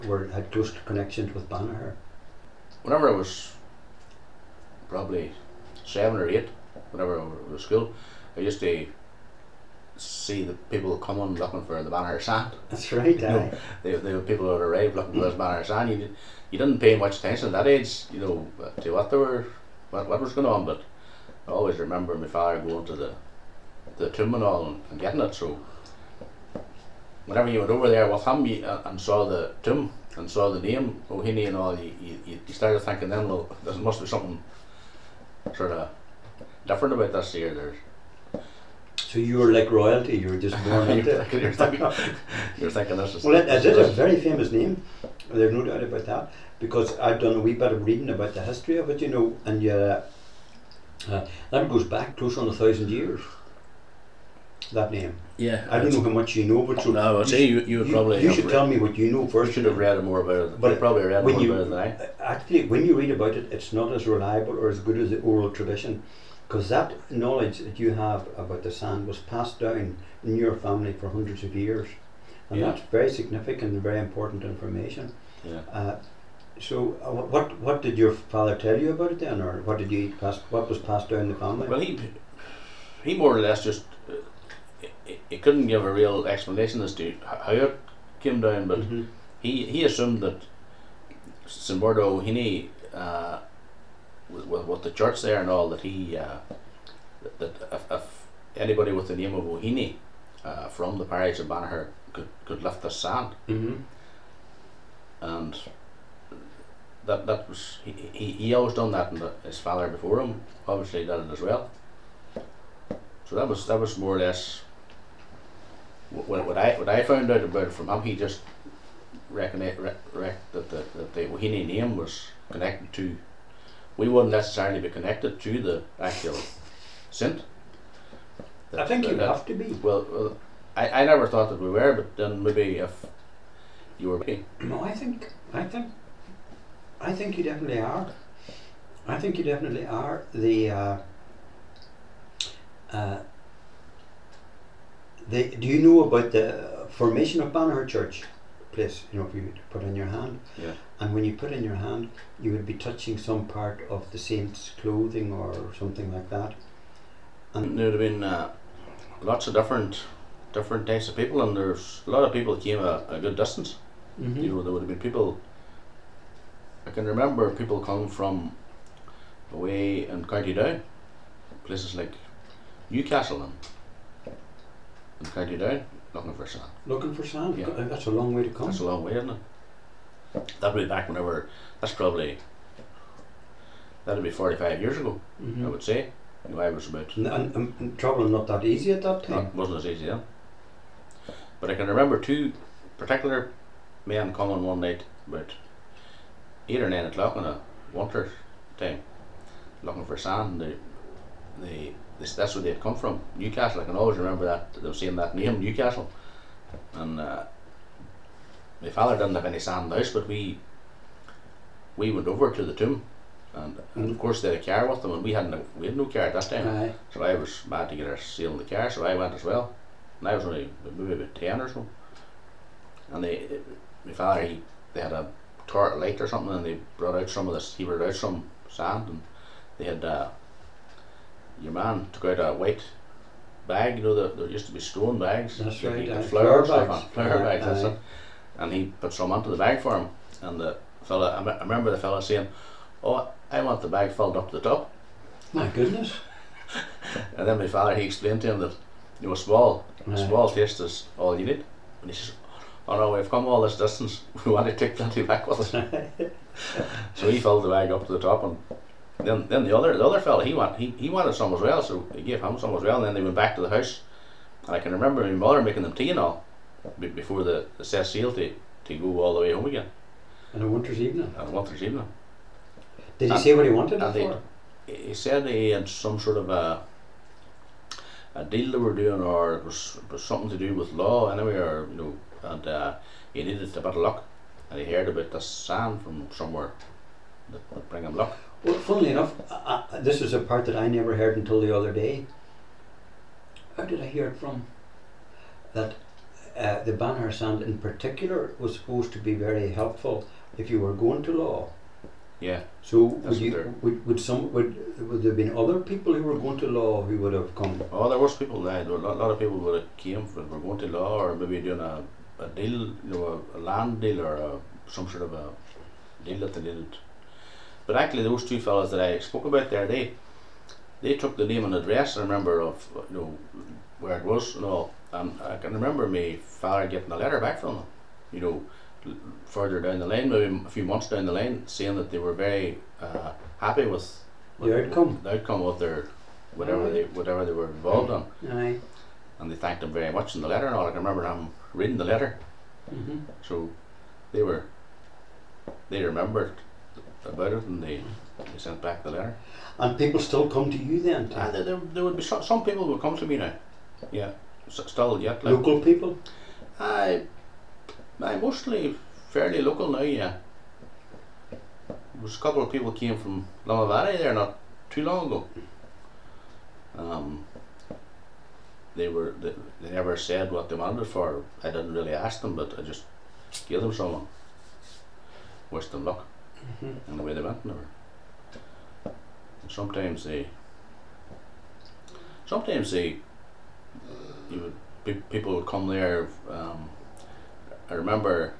had close connections with Banagher? Whenever I was probably 7 or 8, whenever I was at school, I used to see the people coming looking for the Banagher sand. That's right, They were people that arrived looking for this Banagher sand. You didn't pay much attention at that age, to what they were, what was going on, but I always remember my father going to the tomb and all and getting it. So whenever you went over there with him and saw the tomb and saw the name O'Heney and all, you started thinking then, well, there must be something sort of different about this here. So you were like royalty, you were just born into it. You're thinking this is... Well, it is a very famous name, there's no doubt about that, because I've done a wee bit of reading about the history of it, and that goes back close on 1,000 years, that name. Yeah. I don't know how much you know, but so... No, I'd say you would probably... You should tell me what you know first. You should have read more about it. But you probably read more about it than I. Actually, when you read about it, it's not as reliable or as good as the oral tradition, because that knowledge that you have about the sand was passed down in your family for hundreds of years, and that's very significant and very important information. Yeah. So, what did your father tell you about it then, or what was passed down the family? Well, he more or less just he couldn't give a real explanation as to how it came down, but he assumed that St. Bardo O'Heney, with the church there and all, that that if anybody with the name of O'Heney from the parish of Banagher could lift the sand, and that was he always done that, and his father before him obviously did it as well. So that was more or less what I found out about it from him. He just reckoned that the O'Heney name was connected to. We wouldn't necessarily be connected to the actual saint. I think you have to be. Well, I never thought that we were, but then maybe if you were. No, I think you definitely are. I think you definitely are. Do you know about the formation of Banagher Church place? If you put in your hand. Yeah. And when you put in your hand, you would be touching some part of the saint's clothing or something like that. And there would have been lots of different types of people, and there's a lot of people that came a good distance. There would have been people. I can remember people coming from away in County Down, places like Newcastle and County Down, looking for sand. Looking for sand? Yeah. That's a long way to come. That's a long way, isn't it? That would be back whenever, that'd be 45 years ago, I would say. I was about... And travelling not that easy at that time? It wasn't as easy then. But I can remember two particular men coming one night about 8 or 9 o'clock in a winter time, looking for sand. That's where they had come from, Newcastle. I can always remember that, they were saying that name, Newcastle. And my father didn't have any sand in the house, but we went over to the tomb, and of course they had a car with them, and we had no car at that time. Aye. So I was mad to get our seal in the car, so I went as well. And I was only maybe about 10 or so. And my father, they had a torch light or something, and they brought out some of this. He brought out some sand, and they had your man took out a white bag. There used to be stone bags. That's right. Flower bags. That's it. And he put some onto the bag for him, and the fella, I remember the fella saying, "Oh, I want the bag filled up to the top." My goodness. And then my father, he explained to him that a small taste is all you need. And he says, "Oh no, we've come all this distance, we want to take plenty back with us." So he filled the bag up to the top, and then the other fella, he wanted some as well, so he gave him some as well, and then they went back to the house. And I can remember my mother making them tea and all before the set sail to go all the way home again. On a winter's evening? On a winter's evening. Did he say what he wanted it for? He said he had some sort of a deal they were doing, or it was something to do with law anyway, or and he needed a bit of luck, and he heard about this sand from somewhere that would bring him luck. Well, funnily enough, this is a part that I never heard until the other day. How did I hear it from? That the Banagher Sand in particular was supposed to be very helpful if you were going to law. Yeah. So That's would there been other people who were going to law who would have come? Oh, there was people there. There were a lot of people would have came from, were going to law, or maybe doing a deal, you know, a land deal, or some sort of a deal that they did. But actually, those two fellas that I spoke about there, they took the name and address, I remember, of, you know, where it was and all. And I can remember my father getting a letter back from them, you know, further down the line, maybe a few months down the line, saying that they were very happy with The outcome. the outcome of their whatever they were involved in, Aye. and they thanked him very much in the letter and all. I can remember them reading the letter, so they remembered about it, and they sent back the letter. And people still come to you then? There would be some people would come to me now, yeah, still yet. Like, Local people? I mostly fairly local now, yeah. There was a couple of people came from Lamavady there not too long ago. They never said what they wanted it for. I didn't really ask them, but I just gave them some. Wished them luck, and away they went. Never. Sometimes people would come there. I remember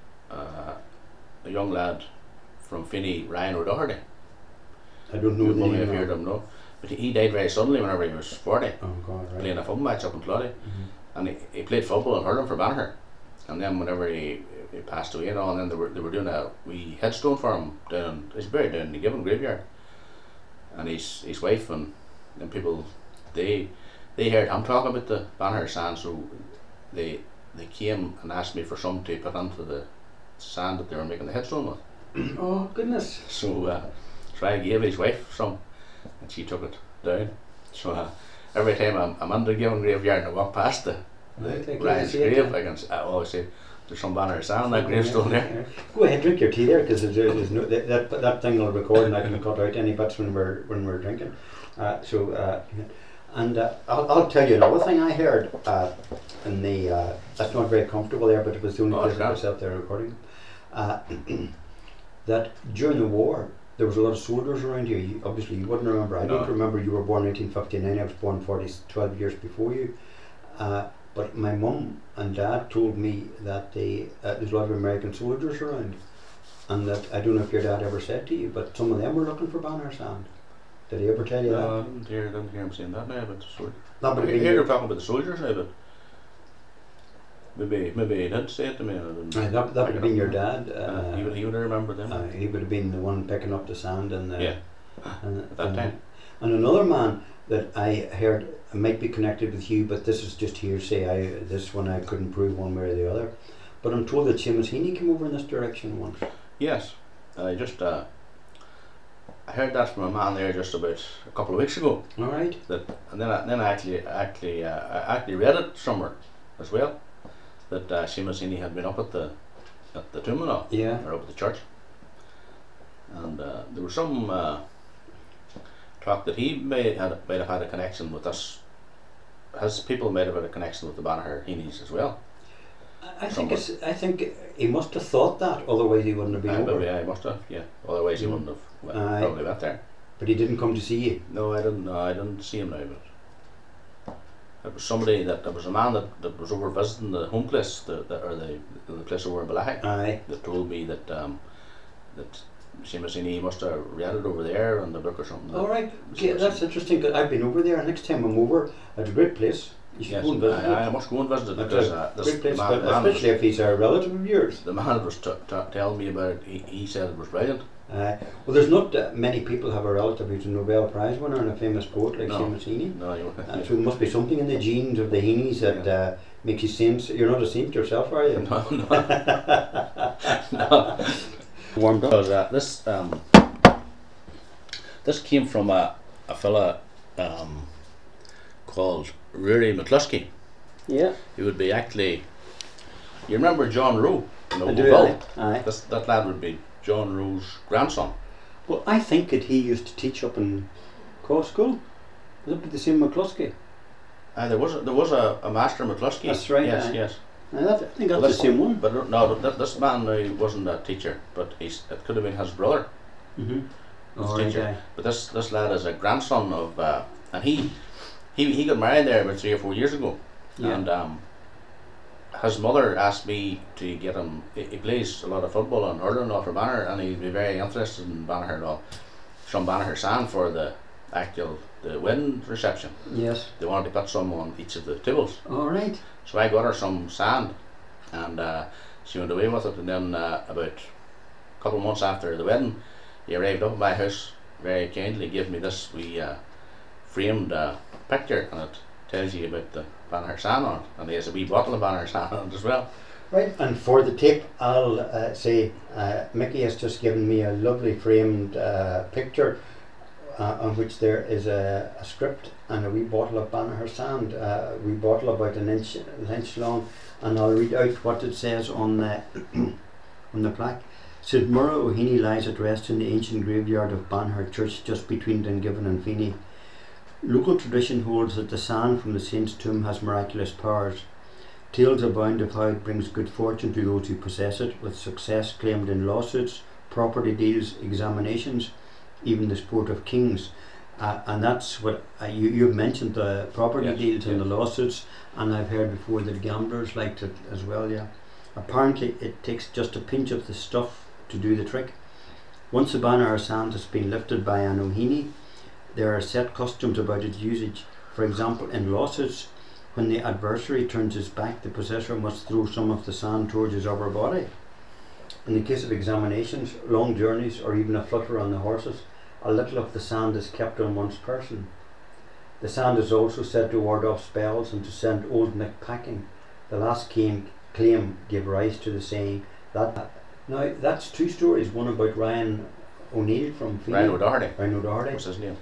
a young lad from Finney, Ryan O'Doherty. I don't know You the probably name. have heard him, no? But he died very suddenly whenever he was 40, Oh God, right. playing a football match up in Cloddy. And he played football and hurling for Banagher. And then whenever he passed away and all, and then they were doing a wee headstone for him down. He's buried down in the Given graveyard. And his wife and people, they heard him talk about the Banagher Sand, so they came and asked me for some to put into the sand that they were making the headstone with. Oh goodness. So I gave his wife some, and she took it down. So every time I'm under the Given graveyard and I walk past the Right, I can Ryan's see it, grave, yeah. I always say, there's some Banagher Sand on that gravestone there. Go ahead, drink your tea there, because there's no that thing will record, and I can cut out any bits when we're drinking. I'll tell you another thing I heard in the that's not very comfortable there, but it was the only place I was out there recording. That during the war there was a lot of soldiers around here. Obviously you wouldn't remember. I don't remember. You were born 1959. I was born 12 years before you. But my mum and dad told me that there's a lot of American soldiers around, and that I don't know if your dad ever said to you, but some of them were looking for Banagher Sand. Did he ever tell you that? I didn't hear him saying that now, but That would I have been hear him talking about the soldiers now, but maybe he did say it to me. that would have been your dad. He would have remembered them. He would have been the one picking up the sand and at that time. And another man that I heard might be connected with you, but this is just hearsay. This one I couldn't prove one way or the other. But I'm told that Seamus Heaney came over in this direction once. Yes, I heard that from a man there just about a couple of weeks ago. All right. And then I actually read it somewhere as well, that Seamus Heaney had been up at the tomb and all, Yeah. or up at the church, and there was some talk that he might have had a connection with us. His people might have had a connection with the Banagher Heanies as well. I think he must have thought that, otherwise he wouldn't have been over. Yeah, he must have. Yeah, otherwise he wouldn't have probably went there. But he didn't come to see you. No, I didn't see him now. But it was somebody there was a man that was over visiting the home place, the place over in Balahaig. Aye. That told me that Seamus Heaney must have read it over there in the book or something. All right. Yeah, that's interesting. Cause I've been over there. Next time I'm over, it's a great place. You should go and visit it. I must go and visit it That's because a great place, man, especially if he's a relative of yours. the man that was telling me about it, he said it was brilliant. Well, there's not many people have a relative who's a Nobel Prize winner and a famous poet like Seamus Heaney. No, So there must be something in the genes of the Heanies that makes you saint. You're not a saint yourself, are you? No. Warmed up. Because this came from a fella called Rory McCluskey. Yeah. He would be actually. You remember John Rowe in I do. Oakville? Aye. That lad would be John Rowe's grandson. Well, I think that he used to teach up in Cross School. Was it the same McCluskey? There was a Master McCluskey. That's right, Yes, aye. yes. I think that's Well, the same one. But no, this man now wasn't a teacher, but it could have been his brother. Mm-hmm. Was Oh, teacher. right, But this lad is a grandson of, and he got married there about 3 or 4 years ago, Yeah. and his mother asked me to get him. He plays a lot of football and hurling off for Banner, and he'd be very interested in Banner and all, from Banner Sand for the wedding reception. Yes. They wanted to put some on each of the tables, All right. so I got her some sand, and she went away with it. And then about a couple of months after the wedding, he arrived up at my house very kindly, gave me this wee framed picture, and it tells you about the Banner Sand on it, and there's a wee bottle of Banner Sand on it as well. Right, and for the tape, I'll say Mickey has just given me a lovely framed picture on which there is a script and a wee bottle of Banagher sand, a wee bottle about an inch long, and I'll read out what it says on the on the plaque. St Murragh O'Heaney lies at rest in the ancient graveyard of Banagher Church, just between Dungiven and Feeney. Local tradition holds that the sand from the saint's tomb has miraculous powers. Tales abound of how it brings good fortune to those who possess it, with success claimed in lawsuits, property deals, examinations, even the sport of kings. And that's what you've mentioned, the property deals and the lawsuits, and I've heard before that gamblers liked it as well. Yeah, apparently it takes just a pinch of the stuff to do the trick. Once the Banagher sand has been lifted by an O'Heaney, there are set customs about its usage. For example, in lawsuits, when the adversary turns his back, the possessor must throw some of the sand towards his upper body. In the case of examinations, long journeys, or even a flutter on the horses, a little of the sand is kept on one's person. The sand is also said to ward off spells and to send old Nick packing. The last claim gave rise to the saying that. Now that's two stories. One about Ryan O'Neill from Feeney. Ryan O'Doherty. Ryan O'Doherty. What's his name?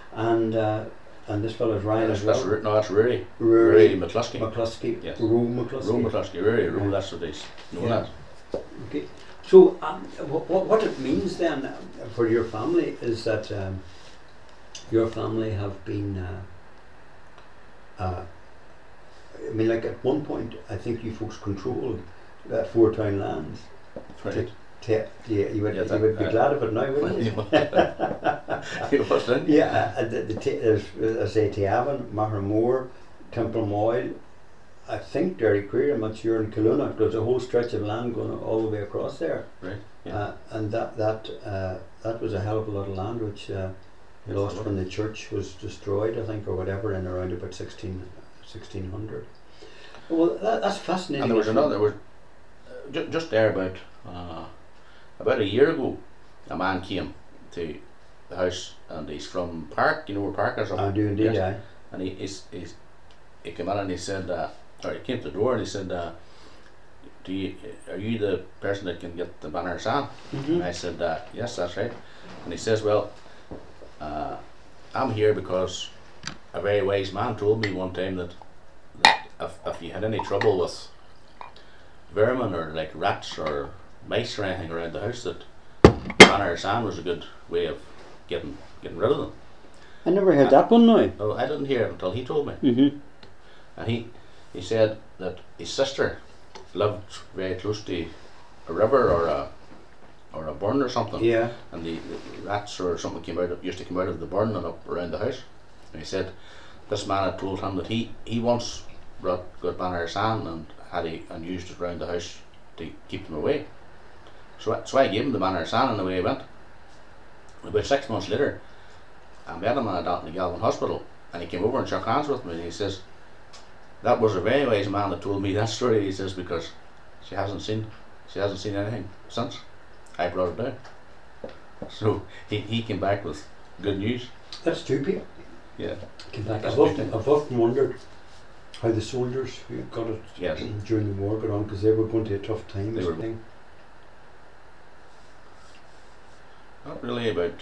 And this fellow's Ryan as well. That's Rory. Rory McCluskey. McCluskey. Yes. Roe McCluskey. Roe McCluskey. Rory. That's what he's known as. Okay. So what it means then for your family is that your family have been. I mean, like at one point, I think you folks controlled 4 town lands. Right. You would be glad of it now, wouldn't you? What's that? Yeah, there's, I say, Tiavan, Mahermore, Temple Moyle, I think Derry Queer, I'm not sure, in Kelowna. There's a whole stretch of land going all the way across there. Right. Yeah. And that was a hell of a lot of land which lost when the church was destroyed, I think, or whatever, in around about 1600. Well, that's fascinating. And there was another. Just there about a year ago, a man came to the house, and he's from Park. You know where Park is? I do indeed. Yes. And he came in and he said, or he came to the door and he said, are you the person that can get the Banagher sand? Mm-hmm. And I said, yes, that's right. And he says, well, I'm here because a very wise man told me one time that if you had any trouble with vermin or like rats or mice or anything around the house, that Banagher sand was a good way of getting rid of them. I never heard that one now. Oh, I didn't hear it until he told me. Mm-hmm. And he said that his sister lived very close to a river or a burn or something. Yeah. And the rats or something used to come out of the burn and up around the house. And he said this man had told him that he once got Banagher sand and used it around the house to keep them away. So I gave him the Banagher sand and away he went. About 6 months later, I met him at Dalton Galvin Hospital, and he came over and shook hands with me, and he says, that was a very wise man that told me that story, he says, because she hasn't seen anything since I brought it down. So he came back with good news. That's two people. Yeah. Came back. I've often wondered how the soldiers who got it during the war got on, because they were going to a tough time. Not really about.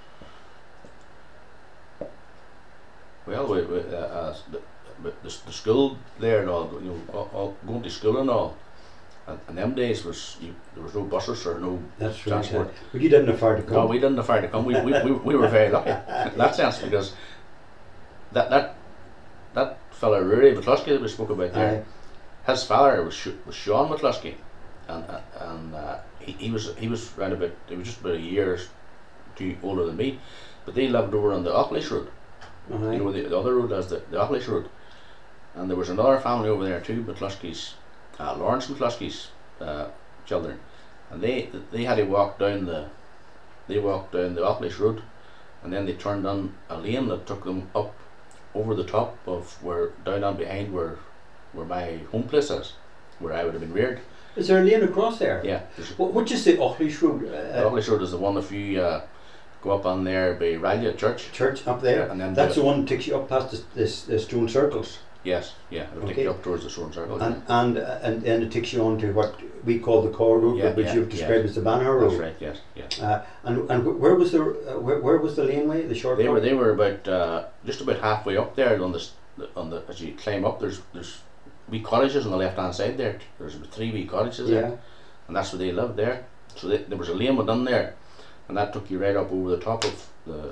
Well, the school there and all, all going to school and all. And them days there was no buses or no transport. Right. But you didn't have far to come. No, we didn't have far to come. We were very lucky in that sense, because that fella Rory McCluskey that we spoke about there, his father was Sean McCluskey, and he was around about, he was just about a year or two older than me, but they lived over on the Auchlish Road. You know, the other road as the Auchlish Road, and there was another family over there too, McCluskey's, Lawrence McCluskey's children, and they had to walk down the Auchlish Road, and then they turned on a lane that took them up over the top of down on behind where my home place is, where I would have been reared. Is there a lane across there? Yeah. Which is the Auchlish Road? The Auchlish Road is the one if you go up on there by Raleigh Church. Church up there, yeah, and then that's the one that takes you up past the stone circles. Yes, yeah, it'll take you up towards the stone circles. And then it takes you on to what we call the Core Road, which you've described as the Banner Road. That's right. Yes, yes. And where was the laneway, the short? They were about just about halfway up there on the as you climb up. There's wee cottages on the left hand side there. There's about 3 wee cottages there, and that's where they lived there. So there was a lane within there, and that took you right up over the top of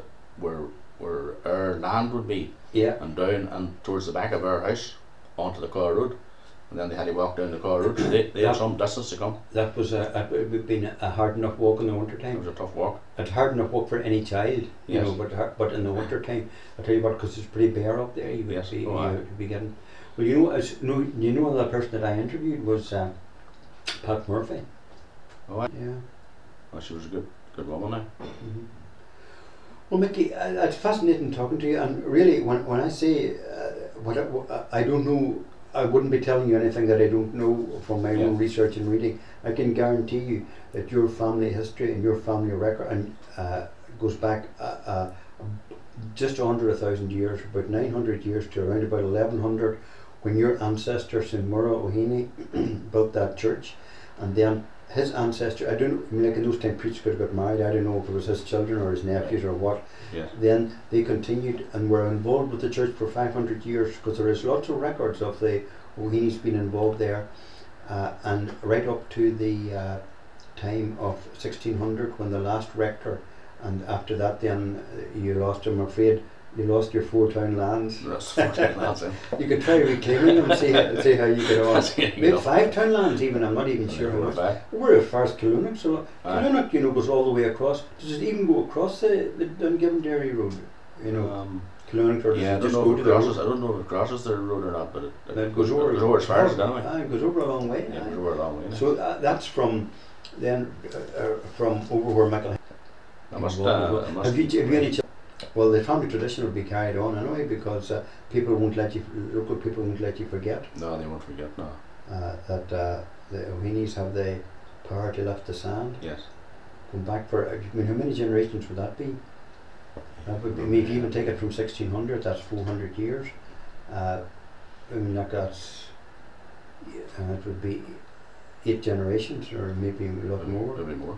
where our land would be, and down and towards the back of our house onto the Car Road, and then they had to walk down the Car Road. So they had some distance to come. That was it would have been a hard enough walk in the winter time. It was a tough walk. It's hard enough walk for any child, you know, but in the winter time, I tell you what, because it's pretty bare up there, you would be getting. Well, you know, the person that I interviewed was Pat Murphy. Oh, yeah. Well, she was a good woman now. Mm-hmm. Well, Mickey, it's fascinating talking to you, and really, when I say I don't know, I wouldn't be telling you anything that I don't know from my own research and reading. I can guarantee you that your family history and your family record goes back just under 1,000 years, about 900 years to around about 1100, when your ancestor St. Murragh O'Haney built that church, and then his ancestor, I mean, like in those times priests could have got married, I don't know if it was his children or his nephews or what. Yes. Then they continued and were involved with the church for 500 years, because there is lots of records of the O'Haneys being involved there, and right up to the time of 1600 when the last rector, and after that then you lost, I'm afraid, you lost your 4 town lands. That's 4 town lands. You could try reclaiming them and see how you get on. We had 5 town lands even, I'm not even sure how much. We're as far as Killunock, so Killunock, you know, goes all the way across. Does it even go across the Dungiven Road? You know, Killunock, or does it just go to the road? I don't know if it crosses the road or not, but it goes over as far as it anyway. It goes over a long way. Yeah, it goes over a long way. So that's from from over where Michael. Have you any children? Well, the family tradition will be carried on anyway, because local people won't let you forget. No, they won't forget. No. That the O'Haneys have the power to lift the sand. Yes. Going back for, I mean, how many generations would that be? That would be, I mean, if you even take it from 1600, that's 400 years. I mean, like that's, it would be 8 generations, or maybe a lot more. Maybe more.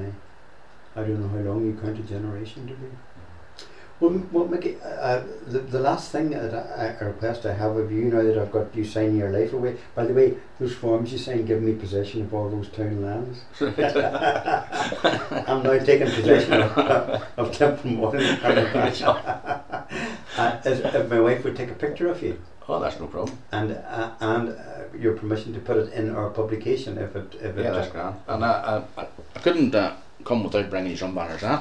I don't know how long you count a generation to be. Well, Mickey, the last thing that I request I have of you, now that I've got you signing your life away, by the way, those forms you signed give me possession of all those town lands. I'm now taking possession of Templemore. If my wife would take a picture of you. Oh, that's no problem. And your permission to put it in our publication if it. Yeah, that's grand. And I couldn't come without bringing you some banners, huh?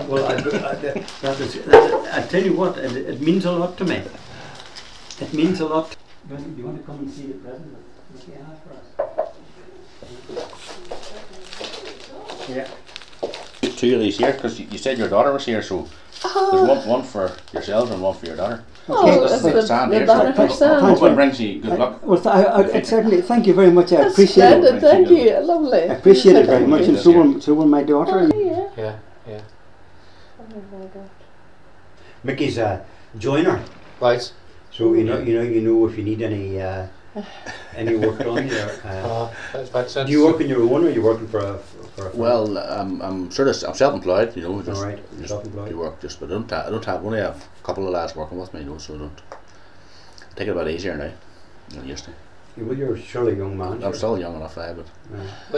I tell you what, it means a lot to me. It means a lot. Do you want to come and see the present that Mickey has for us? Yeah. 2 of these here, because you said your daughter was here, so there's one for yourselves and one for your daughter. Oh, that's the banner for Sam. What brings you good luck? Well, I certainly, thank you very much. I appreciate it. Thank you, lovely. I appreciate it very much, and so will my daughter. Yeah. Oh my God. Mickey's a joiner. Right. So you know if you need any work done there. Do you work on your own, or are you working for a Well, I'm self-employed, you know. All right, self-employed. Do work but I don't have only have a couple of lads working with me, you know, so I don't take it a bit easier now than I used to. Well, you're surely a young man. I'm still young enough, but